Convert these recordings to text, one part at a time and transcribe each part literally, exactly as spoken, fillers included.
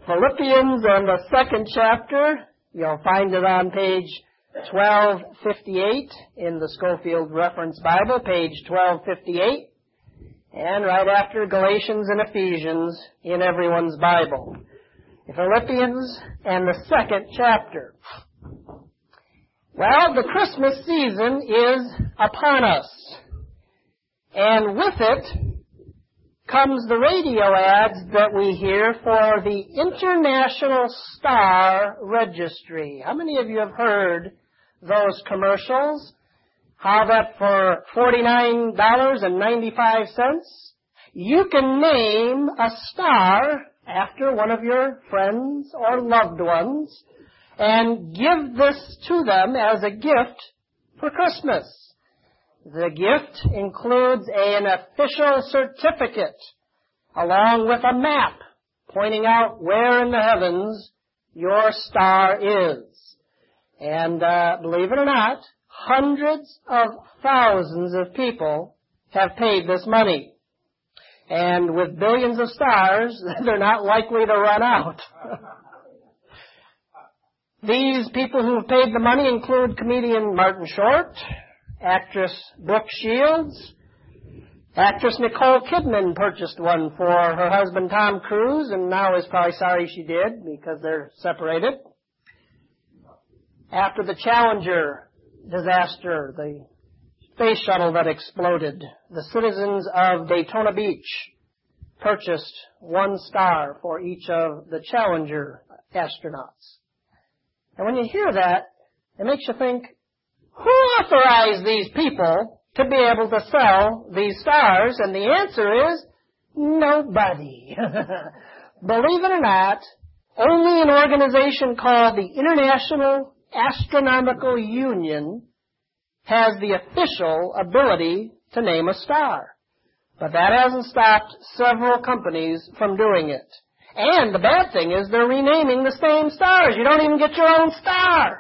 Philippians and the second chapter. You'll find it on page twelve fifty-eight in the Schofield Reference Bible, page twelve fifty-eight, and right after Galatians and Ephesians in everyone's Bible. Philippians and the second chapter. Well, the Christmas season is upon us, and with it comes the radio ads that we hear for the International Star Registry. How many of you have heard those commercials? How that for forty-nine dollars and ninety-five cents, you can name a star after one of your friends or loved ones and give this to them as a gift for Christmas. The gift includes an official certificate along with a map pointing out where in the heavens your star is. And uh, believe it or not, hundreds of thousands of people have paid this money. And with billions of stars, they're not likely to run out. These people who have paid the money include comedian Martin Short, actress Brooke Shields. Actress Nicole Kidman purchased one for her husband Tom Cruise, and now is probably sorry she did because they're separated. After the Challenger disaster, the space shuttle that exploded, the citizens of Daytona Beach purchased one star for each of the Challenger astronauts. And when you hear that, it makes you think, who authorized these people to be able to sell these stars? And the answer is nobody. Believe it or not, only an organization called the International Astronomical Union has the official ability to name a star. But that hasn't stopped several companies from doing it. And the bad thing is they're renaming the same stars. You don't even get your own star.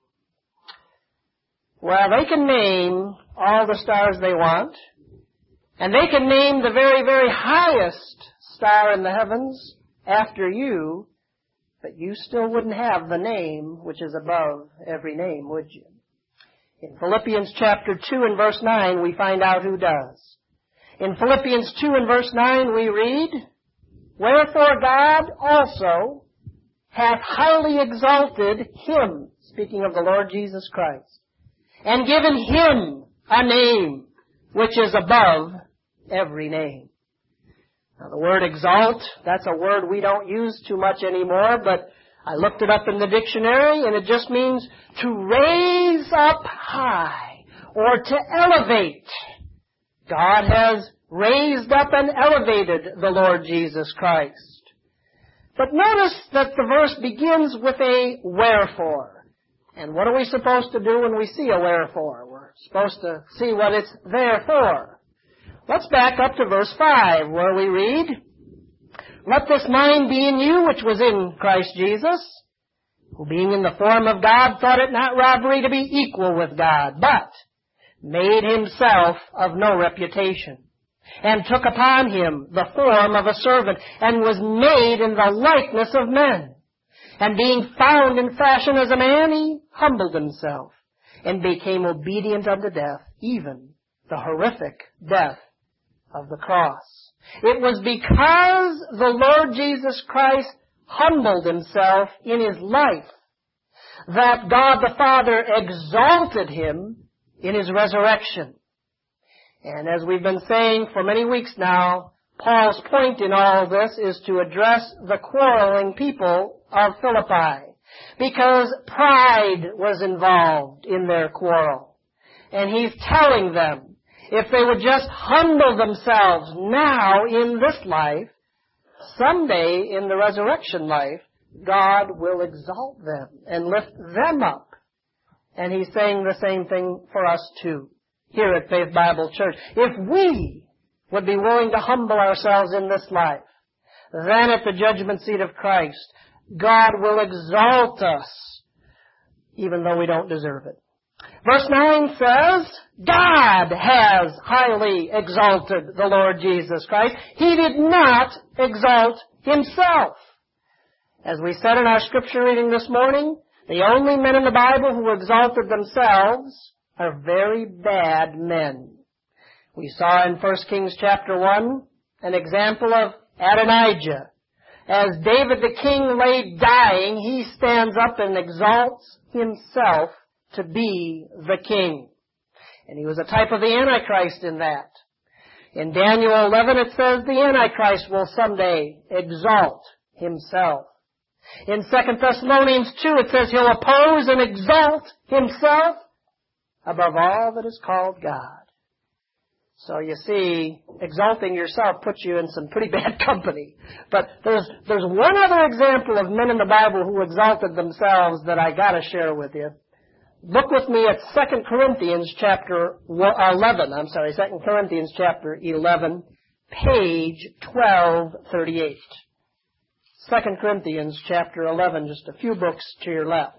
Well, they can name all the stars they want, and they can name the very, very highest star in the heavens after you, but you still wouldn't have the name which is above every name, would you? In Philippians chapter two and verse nine, we find out who does. In Philippians two and verse nine, we read, "Wherefore God also hath highly exalted him," speaking of the Lord Jesus Christ, "and given him a name which is above every name." Now the word exalt, that's a word we don't use too much anymore, but I looked it up in the dictionary and it just means to raise up high or to elevate. God has raised up and elevated the Lord Jesus Christ. But notice that the verse begins with a wherefore. And what are we supposed to do when we see a wherefore? We're supposed to see what it's there for. Let's back up to verse five where we read, "Let this mind be in you which was in Christ Jesus, who being in the form of God thought it not robbery to be equal with God, but made himself of no reputation, and took upon him the form of a servant, and was made in the likeness of men. And being found in fashion as a man, he humbled himself, and became obedient unto death, even the horrific death of the cross." It was because the Lord Jesus Christ humbled himself in his life that God the Father exalted him in his resurrection. And as we've been saying for many weeks now, Paul's point in all this is to address the quarreling people of Philippi, because pride was involved in their quarrel. And he's telling them, if they would just humble themselves now in this life, someday in the resurrection life, God will exalt them and lift them up. And he's saying the same thing for us too, here at Faith Bible Church. If we would be willing to humble ourselves in this life, then at the judgment seat of Christ, God will exalt us, even though we don't deserve it. Verse nine says, God has highly exalted the Lord Jesus Christ. He did not exalt himself. As we said in our scripture reading this morning, the only men in the Bible who exalted themselves are very bad men. We saw in First Kings chapter one an example of Adonijah. As David the king lay dying, he stands up and exalts himself to be the king. And he was a type of the Antichrist in that. In Daniel eleven it says the Antichrist will someday exalt himself. In Second Thessalonians two it says he'll oppose and exalt himself above all that is called God. So you see, exalting yourself puts you in some pretty bad company. But there's there's one other example of men in the Bible who exalted themselves that I gotta share with you. Look with me at Second Corinthians chapter eleven. I'm sorry, Second Corinthians chapter eleven, page twelve thirty-eight. Second Corinthians chapter eleven, just a few books to your left.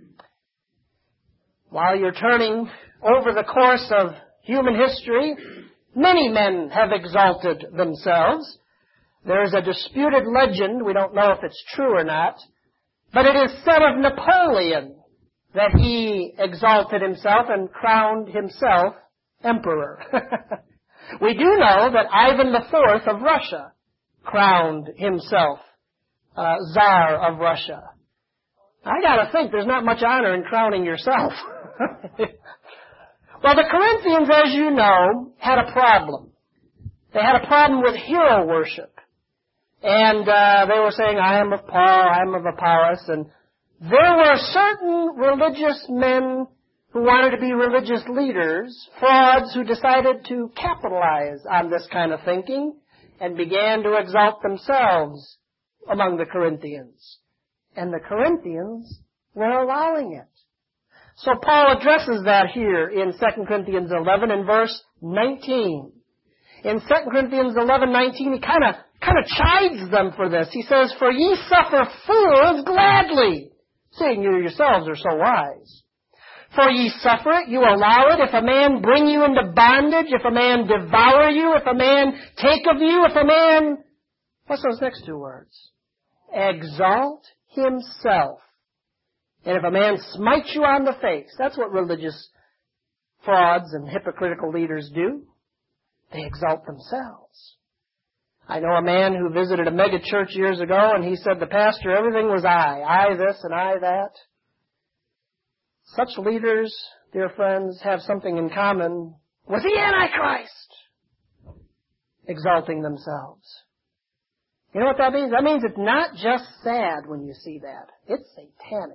While you're turning over the course of human history, many men have exalted themselves. There is a disputed legend, we don't know if it's true or not, but it is said of Napoleon that he exalted himself and crowned himself emperor. We do know that Ivan the Fourth of Russia crowned himself uh, Tsar of Russia. I gotta think there's not much honor in crowning yourself. Well, the Corinthians, as you know, had a problem. They had a problem with hero worship. And uh, they were saying, I am of Paul, I am of Apollos. And there were certain religious men who wanted to be religious leaders, frauds who decided to capitalize on this kind of thinking and began to exalt themselves among the Corinthians. And the Corinthians were allowing it. So Paul addresses that here in Second Corinthians eleven in verse nineteen. In Second Corinthians eleven nineteen, he kind of kind of chides them for this. He says, "For ye suffer fools gladly, seeing you yourselves are so wise. For ye suffer it, you allow it. If a man bring you into bondage, if a man devour you, if a man take of you, if a man..." What's those next two words? "Exalt himself. And if a man smites you on the face," that's what religious frauds and hypocritical leaders do. They exalt themselves. I know a man who visited a mega church years ago, and he said, "The pastor, everything was I. I this and I that." Such leaders, dear friends, have something in common with the Antichrist. Exalting themselves. You know what that means? That means it's not just sad when you see that. It's satanic.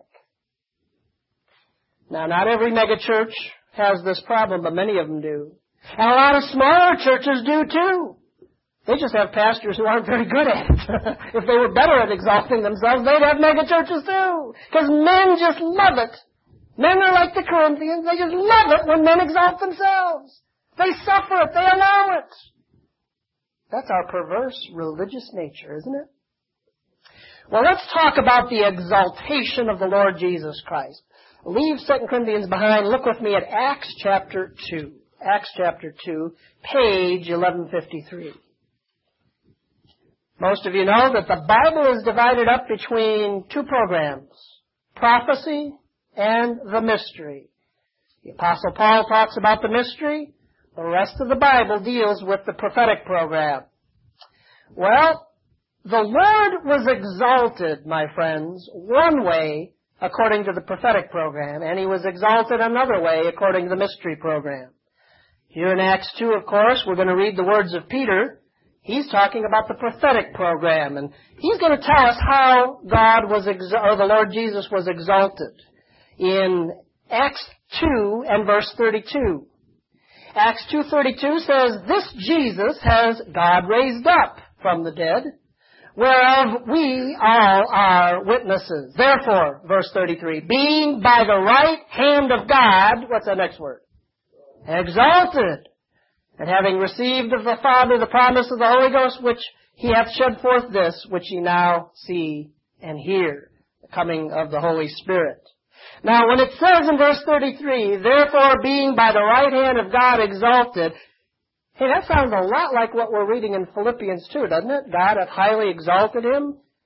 Now, not every megachurch has this problem, but many of them do. And a lot of smaller churches do too. They just have pastors who aren't very good at it. If they were better at exalting themselves, they'd have megachurches too. Because men just love it. Men are like the Corinthians. They just love it when men exalt themselves. They suffer it. They allow it. That's our perverse religious nature, isn't it? Well, let's talk about the exaltation of the Lord Jesus Christ. Leave Second Corinthians behind. Look with me at Acts chapter two. Acts chapter two, page eleven fifty-three. Most of you know that the Bible is divided up between two programs, prophecy and the mystery. The Apostle Paul talks about the mystery. The rest of the Bible deals with the prophetic program. Well, the Lord was exalted, my friends, one way according to the prophetic program, and he was exalted another way according to the mystery program. Here in Acts two, of course, we're going to read the words of Peter. He's talking about the prophetic program, and he's going to tell us how God was, exa- or the Lord Jesus was exalted. In Acts two and verse thirty-two. Acts two thirty-two says, "This Jesus has God raised up from the dead, whereof we all are witnesses. Therefore," verse thirty-three, "being by the right hand of God," what's the next word? "Exalted, and having received of the Father the promise of the Holy Ghost, which he hath shed forth this, which ye now see and hear," the coming of the Holy Spirit. Now, when it says in verse thirty-three, "Therefore, being by the right hand of God exalted," hey, that sounds a lot like what we're reading in Philippians two, doesn't it? God hath highly exalted him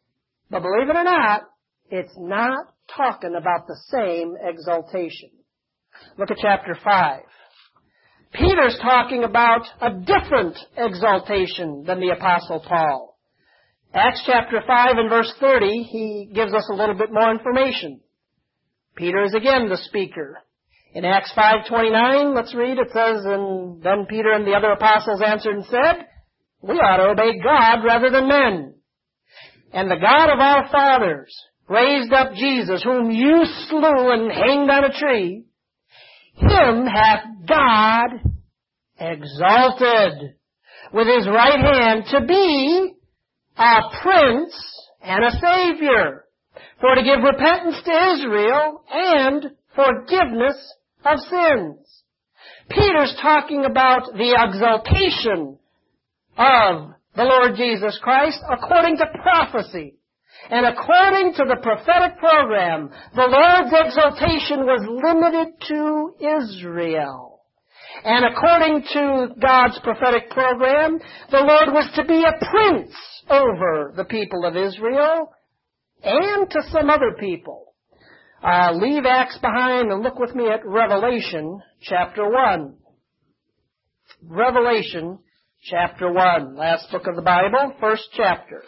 But believe it or not, it's not talking about the same exaltation. Look at chapter five. Peter's talking about a different exaltation than the Apostle Paul. Acts chapter five and verse thirty, he gives us a little bit more information. Peter is again the speaker. In Acts five twenty-nine, let's read, it says, "And then Peter and the other apostles answered and said, We ought to obey God rather than men. And the God of our fathers raised up Jesus, whom you slew and hanged on a tree. Him hath God exalted with his right hand to be a prince and a savior, for to give repentance to Israel and forgiveness of sins." Peter's talking about the exaltation of the Lord Jesus Christ according to prophecy. And according to the prophetic program, the Lord's exaltation was limited to Israel. And according to God's prophetic program, the Lord was to be a prince over the people of Israel and to some other people. Uh, leave Acts behind and look with me at Revelation chapter one. Revelation chapter one, last book of the Bible, first chapter.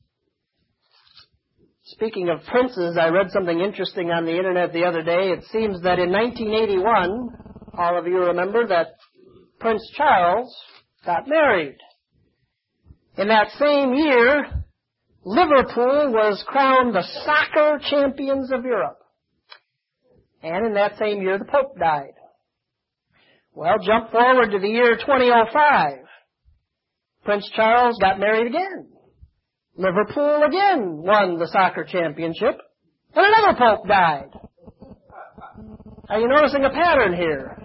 Speaking of princes, I read something interesting on the internet the other day. It seems that in nineteen eighty-one, all of you remember that Prince Charles got married. In that same year, Liverpool was crowned the soccer champions of Europe. And in that same year, the Pope died. Well, jump forward to the year twenty oh five. Prince Charles got married again. Liverpool again won the soccer championship, and another pope died. Are you noticing a pattern here?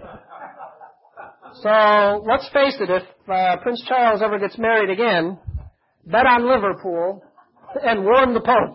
So, let's face it, if uh, Prince Charles ever gets married again, bet on Liverpool and warn the Pope.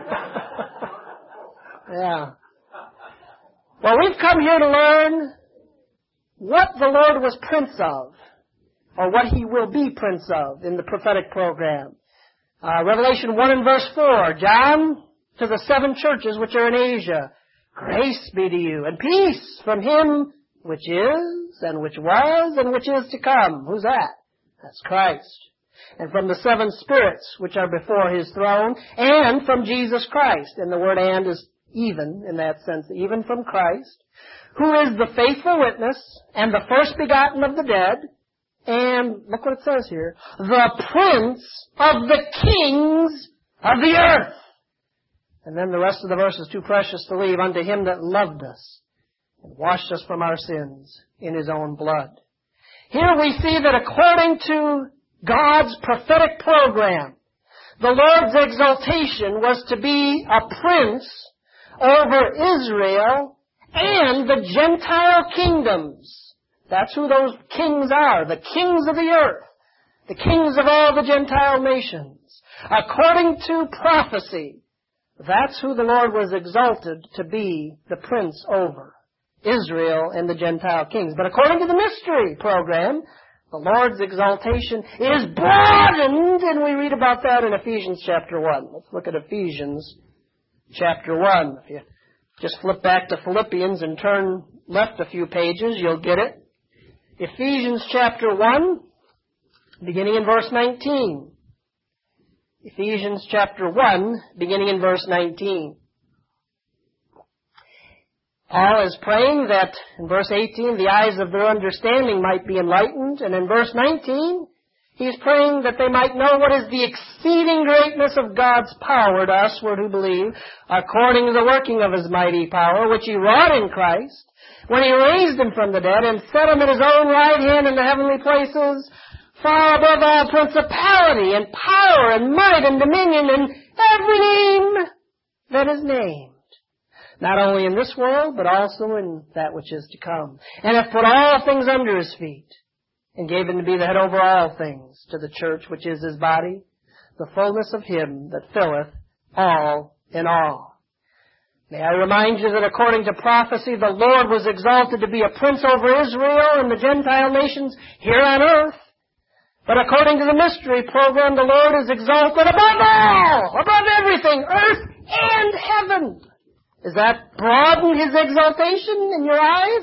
Yeah. Well, we've come here to learn what the Lord was prince of, or what he will be prince of in the prophetic program. Uh, Revelation one and verse four, John, to the seven churches which are in Asia, grace be to you, and peace from him which is, and which was, and which is to come. Who's that? That's Christ. And from the seven spirits which are before his throne, and from Jesus Christ. And the word "and" is even, in that sense, even from Christ, who is the faithful witness, and the first begotten of the dead, and, look what it says here, the prince of the kings of the earth. And then the rest of the verse is too precious to leave. Unto him that loved us and washed us from our sins in his own blood. Here we see that according to God's prophetic program, the Lord's exaltation was to be a prince over Israel and the Gentile kingdoms. That's who those kings are, the kings of the earth, the kings of all the Gentile nations. According to prophecy, that's who the Lord was exalted to be the prince over, Israel and the Gentile kings. But according to the mystery program, the Lord's exaltation is broadened, and we read about that in Ephesians chapter one. Let's look at Ephesians chapter one. If you just flip back to Philippians and turn left a few pages, you'll get it. Ephesians chapter one, beginning in verse nineteen. Ephesians chapter one, beginning in verse nineteen. Paul is praying that, in verse eighteen, the eyes of their understanding might be enlightened, and in verse nineteen, he's praying that they might know what is the exceeding greatness of God's power to us who believe, according to the working of his mighty power, which he wrought in Christ, when he raised him from the dead and set him at his own right hand in the heavenly places, far above all principality and power and might and dominion and every name that is named, not only in this world, but also in that which is to come, and hath put all things under his feet, and gave him to be the head over all things to the church, which is his body, the fullness of him that filleth all in all. May I remind you that according to prophecy, the Lord was exalted to be a prince over Israel and the Gentile nations here on earth. But according to the mystery program, the Lord is exalted above all, above everything, earth and heaven. Does that broaden His exaltation in your eyes?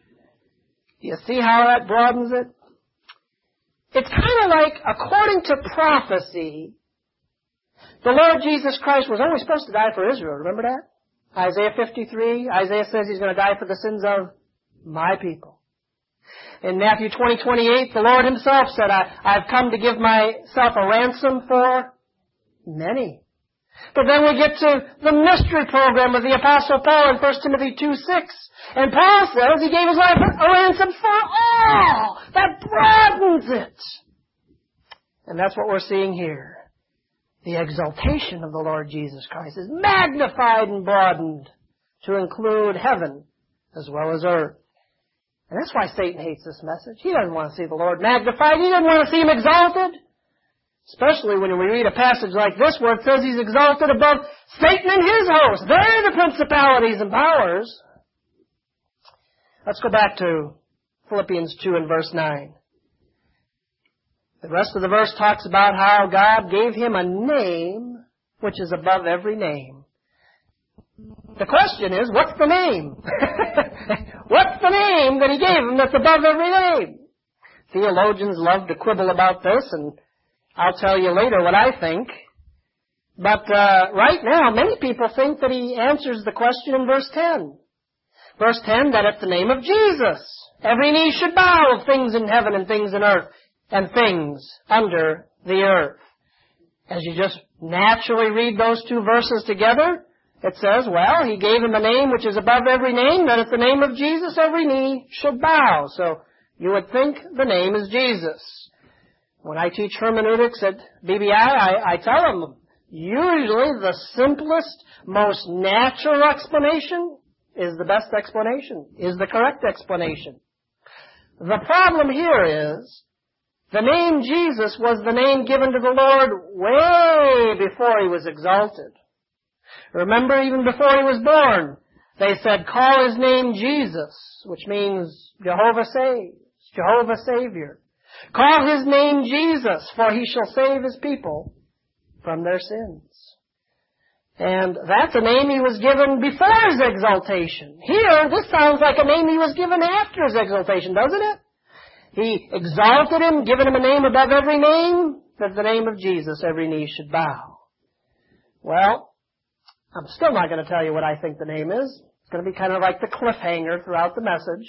Do you see how that broadens it? It's kind of like, according to prophecy, the Lord Jesus Christ was only supposed to die for Israel. Remember that? Isaiah fifty-three, Isaiah says He's going to die for the sins of my people. In Matthew twenty twenty-eight, the Lord Himself said, I, I've come to give myself a ransom for many. But then we get to the mystery program of the Apostle Paul in First Timothy two six. And Paul says He gave His life a ransom for all. That broadens it. And that's what we're seeing here. The exaltation of the Lord Jesus Christ is magnified and broadened to include heaven as well as earth. And that's why Satan hates this message. He doesn't want to see the Lord magnified. He doesn't want to see Him exalted. Especially when we read a passage like this where it says He's exalted above Satan and his host. They're the principalities and powers. Let's go back to Philippians two and verse nine. The rest of the verse talks about how God gave Him a name which is above every name. The question is, what's the name? What's the name that He gave Him that's above every name? Theologians love to quibble about this, and I'll tell you later what I think. But uh, right now, many people think that He answers the question in verse ten. Verse ten, that at the name of Jesus, every knee should bow of things in heaven and things in earth and things under the earth. As you just naturally read those two verses together, it says, well, He gave Him a name which is above every name, that at the name of Jesus every knee should bow. So you would think the name is Jesus. When I teach hermeneutics at B B I, I, I tell them, usually the simplest, most natural explanation is the best explanation, is the correct explanation. The problem here is, the name Jesus was the name given to the Lord way before He was exalted. Remember, even before He was born, they said, call His name Jesus, which means Jehovah saves, Jehovah Savior. Call His name Jesus, for He shall save His people from their sins. And that's a name He was given before His exaltation. Here, this sounds like a name He was given after His exaltation, doesn't it? He exalted Him, given Him a name above every name, that the name of Jesus every knee should bow. Well, I'm still not going to tell you what I think the name is. It's going to be kind of like the cliffhanger throughout the message.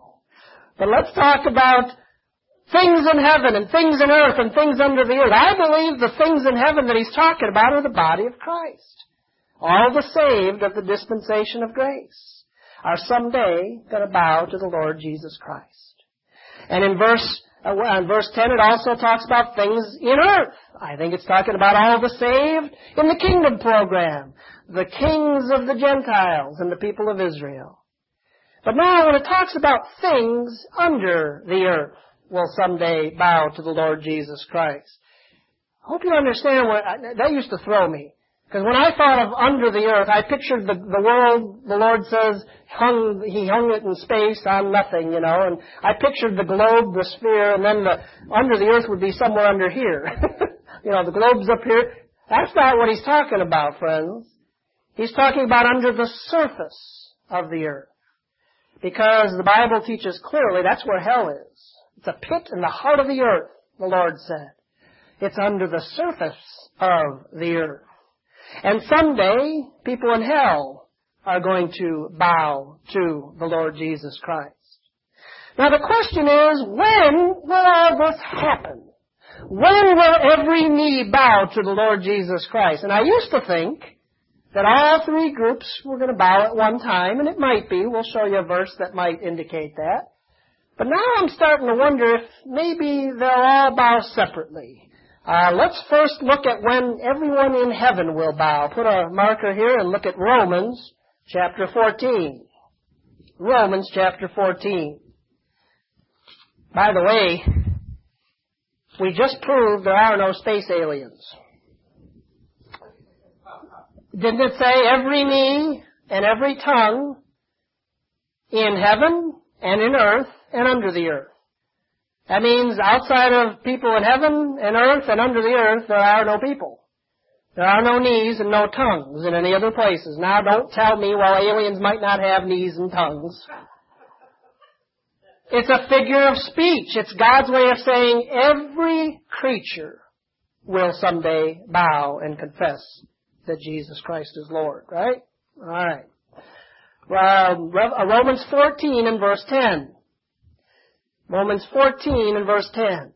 But let's talk about things in heaven and things in earth and things under the earth. I believe the things in heaven that He's talking about are the body of Christ. All the saved of the dispensation of grace are someday going to bow to the Lord Jesus Christ. And in verse, uh, in verse ten, it also talks about things in earth. I think it's talking about all the saved in the kingdom program, the kings of the Gentiles and the people of Israel. But now when it talks about things under the earth will someday bow to the Lord Jesus Christ. I hope you understand what, I, that used to throw me. Because when I thought of under the earth, I pictured the, the world, the Lord says, hung, He hung it in space on nothing, you know, and I pictured the globe, the sphere, and then the under the earth would be somewhere under here. You know, the globe's up here. That's not what He's talking about, friends. He's talking about under the surface of the earth. Because the Bible teaches clearly that's where hell is. It's a pit in the heart of the earth, the Lord said. It's under the surface of the earth. And someday, people in hell are going to bow to the Lord Jesus Christ. Now the question is, when will all this happen? When will every knee bow to the Lord Jesus Christ? And I used to think that all three groups were going to bow at one time, and it might be. We'll show you a verse that might indicate that. But now I'm starting to wonder if maybe they'll all bow separately. Uh, let's first look at when everyone in heaven will bow. Put a marker here and look at Romans chapter fourteen. Romans chapter fourteen. By the way, we just proved there are no space aliens. Didn't it say every knee and every tongue in heaven and in earth and under the earth? That means outside of people in heaven and earth and under the earth, there are no people. There are no knees and no tongues in any other places. Now, don't tell me, well, aliens might not have knees and tongues. It's a figure of speech. It's God's way of saying every creature will someday bow and confess that Jesus Christ is Lord, right? All right. Well, Romans fourteen and verse ten. Romans fourteen and verse ten.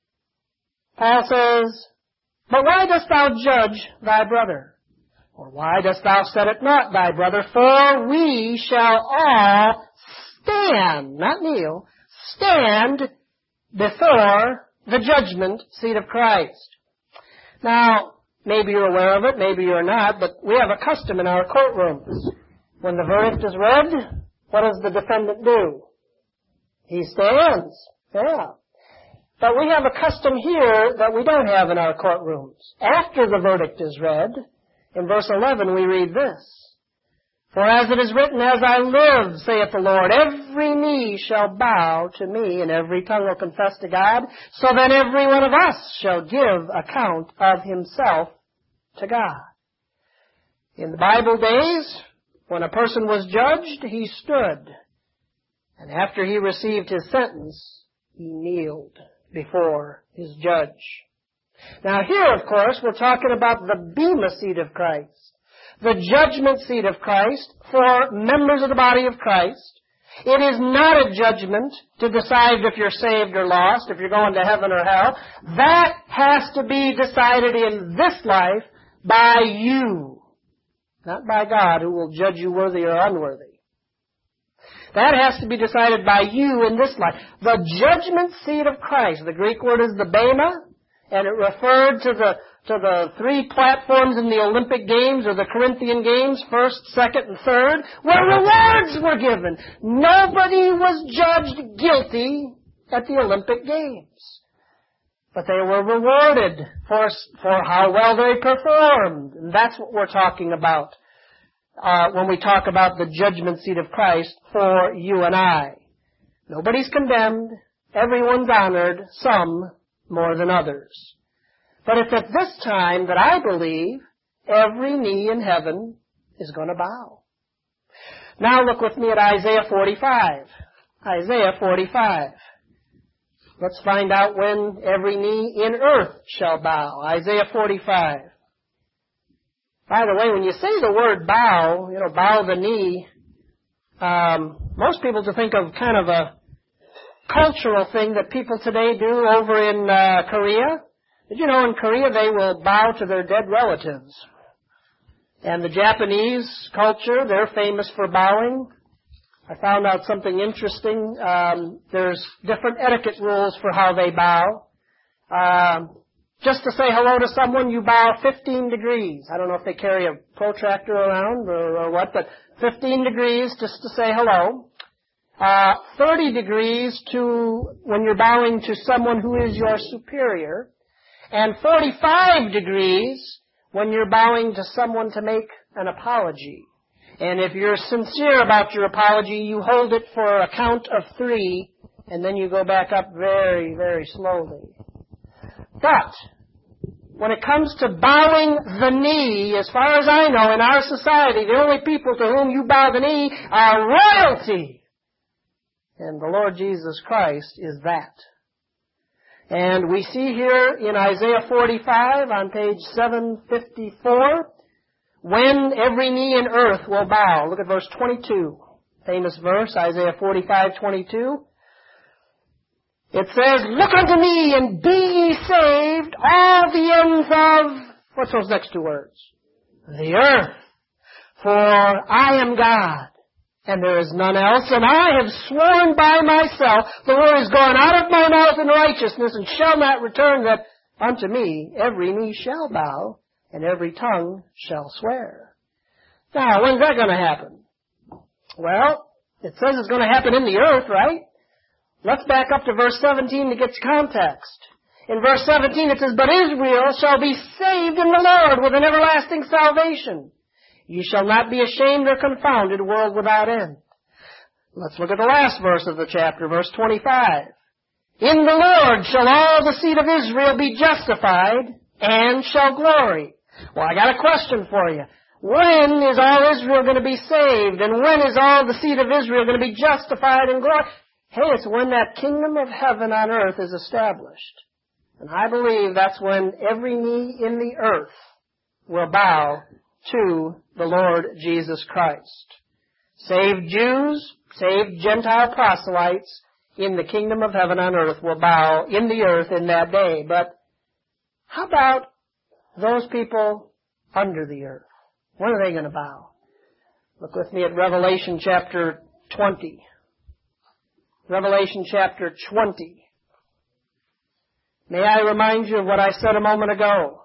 Paul says, "But why dost thou judge thy brother? Or why dost thou set it not thy brother? For we shall all stand," not kneel, "stand before the judgment seat of Christ." Now, maybe you're aware of it, maybe you're not, but we have a custom in our courtrooms. When the verdict is read, what does the defendant do? He stands. Yeah. But we have a custom here that we don't have in our courtrooms. After the verdict is read, in verse eleven we read this, "For as it is written, as I live, saith the Lord, every knee shall bow to me, and every tongue will confess to God. So then every one of us shall give account of himself to God." In the Bible days, when a person was judged, he stood. And after he received his sentence, he kneeled before his judge. Now here, of course, we're talking about the bema seat of Christ, the judgment seat of Christ for members of the body of Christ. It is not a judgment to decide if you're saved or lost, if you're going to heaven or hell. That has to be decided in this life by you, not by God, who will judge you worthy or unworthy. That has to be decided by you in this life. The judgment seat of Christ, the Greek word is the bema, and it referred to the to the three platforms in the Olympic Games or the Corinthian Games, first, second, and third, where rewards were given. Nobody was judged guilty at the Olympic Games, but they were rewarded for for how well they performed. And that's what we're talking about Uh, when we talk about the judgment seat of Christ for you and I. Nobody's condemned. Everyone's honored, some more than others. But it's at this time that I believe every knee in heaven is going to bow. Now look with me at Isaiah forty-five. Isaiah forty-five. Let's find out when every knee in earth shall bow. Isaiah forty-five. By the way, when you say the word bow, you know, bow the knee, um, most people to think of kind of a cultural thing that people today do over in uh, Korea. Did you know in Korea they will bow to their dead relatives? And the Japanese culture, they're famous for bowing. I found out something interesting. Um, there's different etiquette rules for how they bow. Um, Just to say hello to someone, you bow fifteen degrees. I don't know if they carry a protractor around or, or what, but fifteen degrees just to say hello. Uh, thirty degrees to when you're bowing to someone who is your superior. And forty-five degrees when you're bowing to someone to make an apology. And if you're sincere about your apology, you hold it for a count of three, and then you go back up very, very slowly. But when it comes to bowing the knee, as far as I know, in our society, the only people to whom you bow the knee are royalty. And the Lord Jesus Christ is that. And we see here in Isaiah forty-five on page seven fifty-four, when every knee in earth will bow. Look at verse twenty-two. Famous verse, Isaiah forty-five twenty-two. It says, "Look unto me and be ye saved, all the ends of," what's those next two words? "The earth. For I am God, and there is none else, and I have sworn by myself, the word is gone out of my mouth in righteousness, and shall not return, that unto me every knee shall bow, and every tongue shall swear." Now, when's that going to happen? Well, it says it's going to happen in the earth, right? Let's back up to verse seventeen to get context. In verse seventeen it says, "But Israel shall be saved in the Lord with an everlasting salvation. You shall not be ashamed or confounded, world without end." Let's look at the last verse of the chapter, verse twenty-five. In the Lord shall all the seed of Israel be justified and shall glory. Well, I got a question for you. When is all Israel going to be saved? And when is all the seed of Israel going to be justified and glory? Hey, it's when that kingdom of heaven on earth is established. And I believe that's when every knee in the earth will bow to the Lord Jesus Christ. Saved Jews, saved Gentile proselytes in the kingdom of heaven on earth will bow in the earth in that day. But how about those people under the earth? When are they going to bow? Look with me at Revelation chapter twenty. Revelation chapter twenty. May I remind you of what I said a moment ago?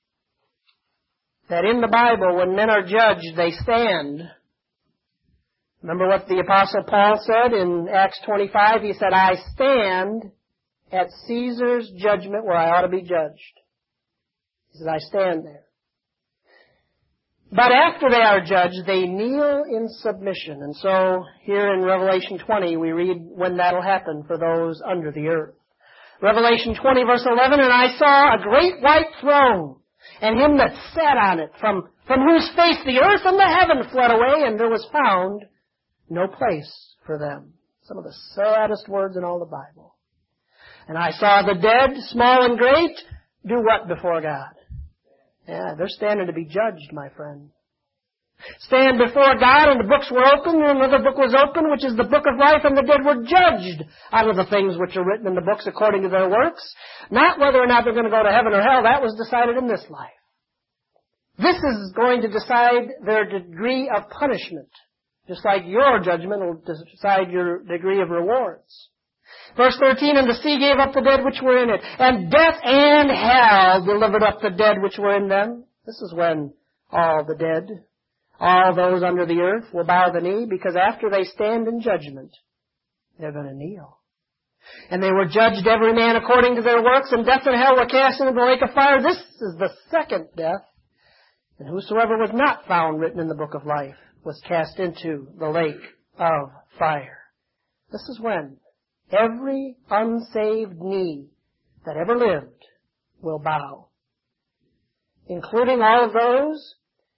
That in the Bible, when men are judged, they stand. Remember what the Apostle Paul said in Acts twenty-five? He said, I stand at Caesar's judgment where I ought to be judged. He said, I stand there. But after they are judged, they kneel in submission. And so here in Revelation twenty, we read when that'll happen for those under the earth. Revelation twenty, verse eleven, and I saw a great white throne, and him that sat on it, from, from whose face the earth and the heaven fled away, and there was found no place for them. Some of the saddest words in all the Bible. And I saw the dead, small and great, do what before God? Yeah, they're standing to be judged, my friend. Stand before God, and the books were opened, and another book was opened, which is the book of life, and the dead were judged out of the things which are written in the books according to their works. Not whether or not they're going to go to heaven or hell. That was decided in this life. This is going to decide their degree of punishment, just like your judgment will decide your degree of rewards. Verse thirteen, and the sea gave up the dead which were in it, and death and hell delivered up the dead which were in them. This is when all the dead, all those under the earth will bow the knee, because after they stand in judgment, they're going to kneel. And they were judged every man according to their works, and death and hell were cast into the lake of fire. This is the second death. And whosoever was not found written in the book of life was cast into the lake of fire. This is when every unsaved knee that ever lived will bow, including all of those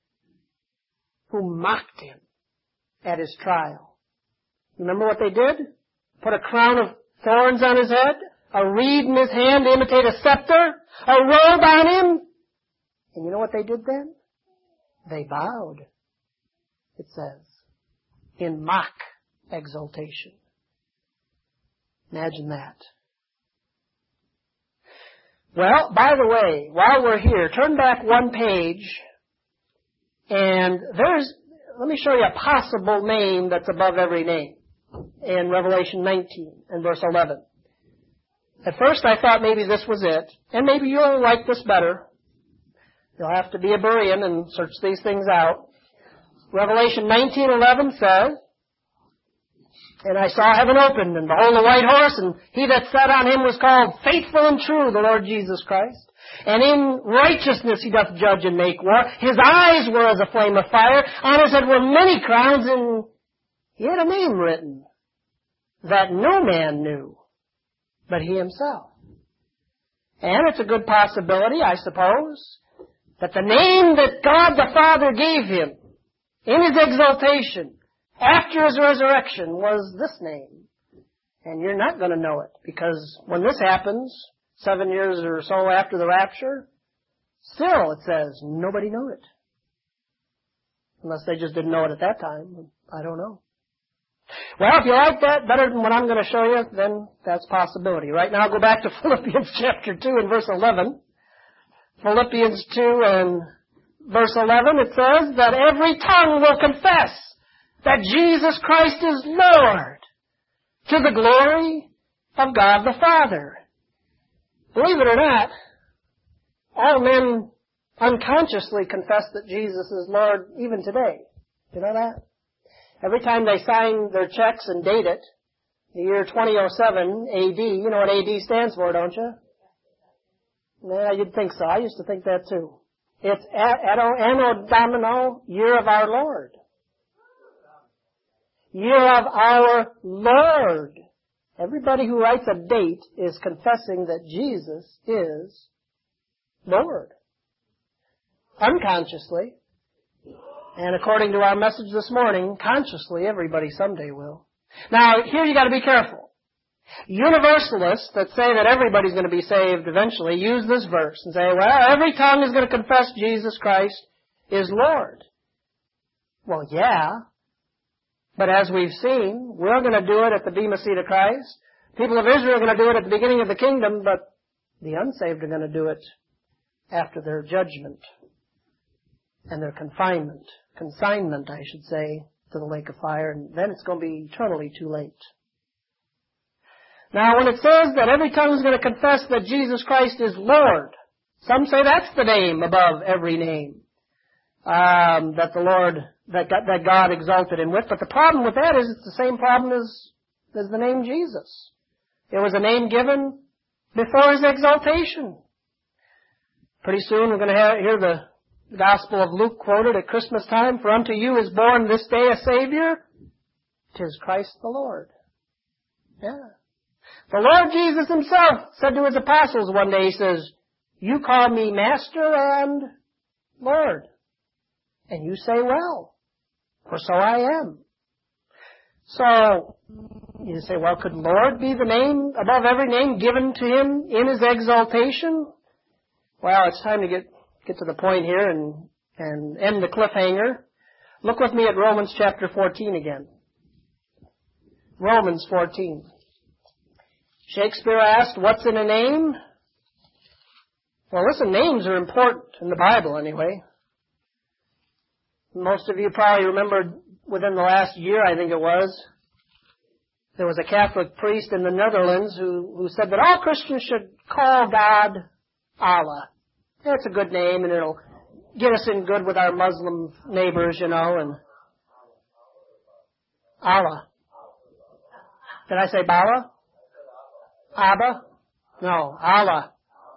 who mocked him at his trial. Remember what they did? Put a crown of thorns on his head, a reed in his hand to imitate a scepter, a robe on him. And you know what they did then? They bowed, it says, in mock exultation. Imagine that. Well, by the way, while we're here, turn back one page, and there's, let me show you a possible name that's above every name in Revelation nineteen and verse eleven. At first I thought maybe this was it, and maybe you'll like this better. You'll have to be a Berean and search these things out. Revelation nineteen eleven says, and I saw heaven opened, and behold a white horse, and he that sat on him was called Faithful and True, the Lord Jesus Christ. And in righteousness he doth judge and make war. His eyes were as a flame of fire. On his head were many crowns, and he had a name written that no man knew but he himself. And it's a good possibility, I suppose, that the name that God the Father gave him in his exaltation after his resurrection was this name. And you're not going to know it, because when this happens, seven years or so after the rapture, still, it says, nobody knew it. Unless they just didn't know it at that time. I don't know. Well, if you like that better than what I'm going to show you, then that's a possibility. Right now, go back to Philippians chapter two and verse eleven. Philippians two and verse eleven, it says that every tongue will confess that Jesus Christ is Lord, to the glory of God the Father. Believe it or not, all men unconsciously confess that Jesus is Lord even today. You know that? Every time they sign their checks and date it, the year twenty oh seven A D, you know what A D stands for, don't you? Yeah, you'd think so. I used to think that too. It's Anno Domini, year of our Lord. Year of our Lord. Everybody who writes a date is confessing that Jesus is Lord. Unconsciously. And according to our message this morning, consciously, everybody someday will. Now, here you got to be careful. Universalists that say that everybody's going to be saved eventually use this verse and say, well, every tongue is going to confess Jesus Christ is Lord. Well, yeah. But as we've seen, we're going to do it at the Bema Seat of Christ. People of Israel are going to do it at the beginning of the kingdom, but the unsaved are going to do it after their judgment and their confinement, consignment, I should say, to the lake of fire, and then it's going to be eternally too late. Now, when it says that every tongue is going to confess that Jesus Christ is Lord, some say that's the name above every name um, that the Lord, that God, that God exalted him with. But the problem with that is it's the same problem as, as the name Jesus. It was a name given before his exaltation. Pretty soon we're going to have, hear the The Gospel of Luke quoted at Christmas time, for unto you is born this day a Savior, 'tis Christ the Lord. Yeah. The Lord Jesus himself said to his apostles one day, he says, you call me Master and Lord. And you say, well, for so I am. So, you say, well, could Lord be the name above every name given to him in his exaltation? Well, it's time to get Get to the point here and, and end the cliffhanger. Look with me at Romans chapter fourteen again. Romans fourteen. Shakespeare asked, what's in a name? Well, listen, names are important in the Bible anyway. Most of you probably remembered within the last year, I think it was, there was a Catholic priest in the Netherlands who, who said that all Christians should call God Allah. It's a good name, and it'll get us in good with our Muslim neighbors, you know, and Allah. Did I say Bala? Abba? No, Allah.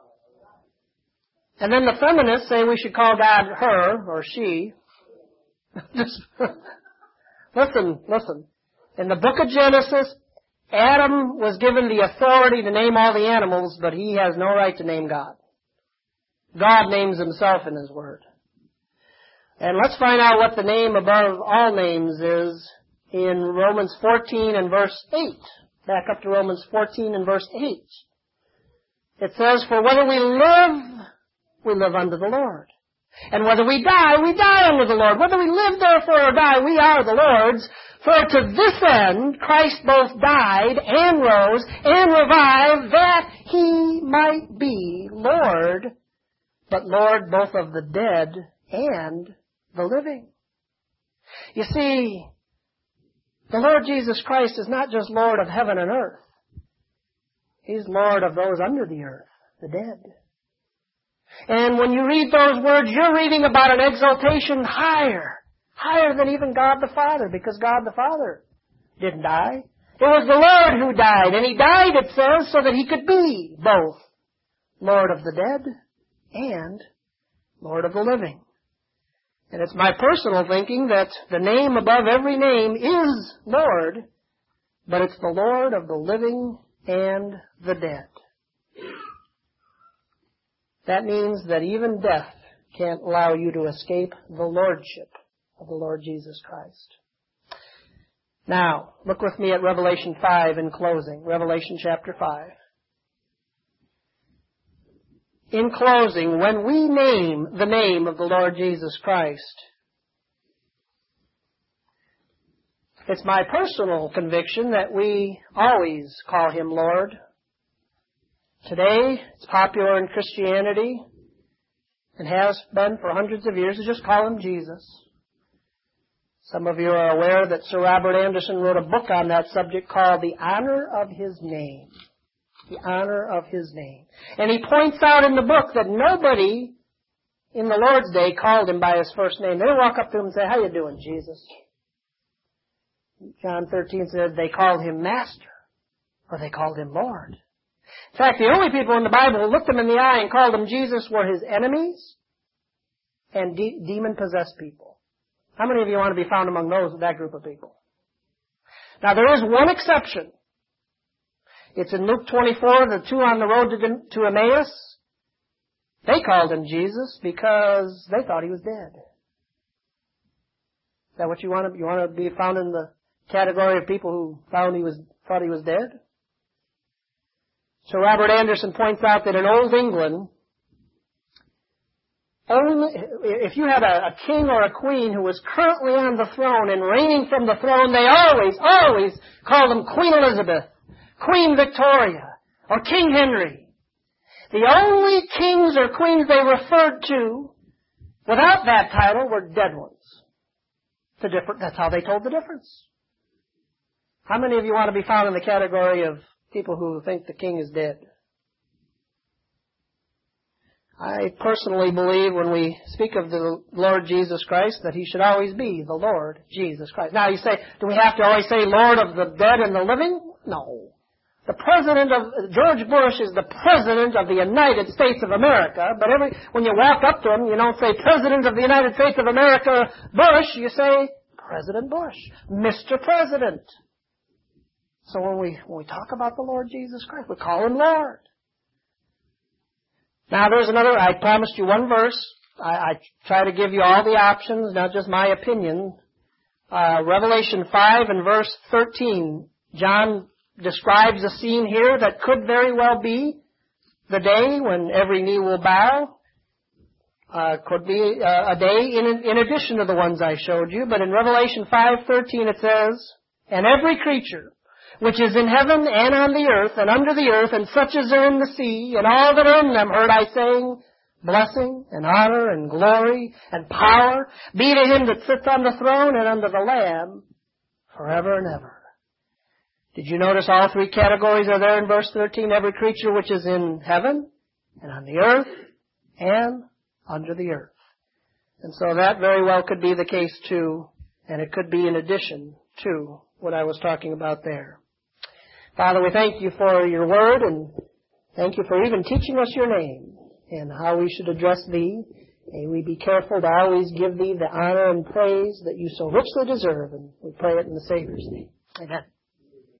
And then the feminists say we should call God her or she. Just listen, listen. In the book of Genesis, Adam was given the authority to name all the animals, but he has no right to name God. God names himself in his word. And let's find out what the name above all names is in Romans fourteen and verse eight. Back up to Romans fourteen and verse eight. It says, for whether we live, we live unto the Lord. And whether we die, we die unto the Lord. Whether we live therefore or die, we are the Lord's. For to this end Christ both died and rose and revived, that he might be Lord, but Lord both of the dead and the living. You see, the Lord Jesus Christ is not just Lord of heaven and earth. He's Lord of those under the earth, the dead. And when you read those words, you're reading about an exaltation higher, higher than even God the Father, because God the Father didn't die. It was the Lord who died, and he died, it says, so that he could be both Lord of the dead and Lord of the living. And it's my personal thinking that the name above every name is Lord, but it's the Lord of the living and the dead. That means that even death can't allow you to escape the lordship of the Lord Jesus Christ. Now, look with me at Revelation five in closing. Revelation chapter five. In closing, when we name the name of the Lord Jesus Christ, it's my personal conviction that we always call him Lord. Today, it's popular in Christianity and has been for hundreds of years to just call him Jesus. Some of you are aware that Sir Robert Anderson wrote a book on that subject called The Honor of His Name. The honor of his name. And he points out in the book that nobody in the Lord's day called him by his first name. They walk up to him and say, how you doing, Jesus? John thirteen said they called him Master, or they called him Lord. In fact, the only people in the Bible who looked him in the eye and called him Jesus were his enemies and de- demon-possessed people. How many of you want to be found among those, that group of people? Now, there is one exception. It's in Luke twenty-four, the two on the road to, to Emmaus. They called him Jesus because they thought he was dead. Is that what you want to, you want to be found in the category of people who found he was, thought he was dead? So Robert Anderson points out that in Old England, only, if you had a, a king or a queen who was currently on the throne and reigning from the throne, they always, always called them Queen Elizabeth, Queen Victoria, or King Henry. The only kings or queens they referred to without that title were dead ones. The different, that's how they told the difference. How many of you want to be found in the category of people who think the king is dead? I personally believe when we speak of the Lord Jesus Christ that he should always be the Lord Jesus Christ. Now you say, do we have to always say Lord of the dead and the living? No. The President of, George Bush is the President of the United States of America, but every, when you walk up to him, you don't say President of the United States of America Bush, you say President Bush, Mister President. So when we, when we talk about the Lord Jesus Christ, we call him Lord. Now there's another, I promised you one verse. I, I try to give you all the options, not just my opinion. Uh, Revelation five and verse thirteen. John describes a scene here that could very well be the day when every knee will bow. Uh, could be uh, a day in, in addition to the ones I showed you. But in Revelation five thirteen it says, and every creature which is in heaven and on the earth and under the earth, and such as are in the sea, and all that are in them, heard I saying, blessing and honor and glory and power be to him that sits on the throne and unto the Lamb forever and ever. Did you notice all three categories are there in verse thirteen? Every creature which is in heaven and on the earth and under the earth. And so that very well could be the case too, and it could be in addition to what I was talking about there. Father, we thank you for your word, and thank you for even teaching us your name and how we should address thee. May we be careful to always give thee the honor and praise that you so richly deserve, and we pray it in the Savior's name. Amen.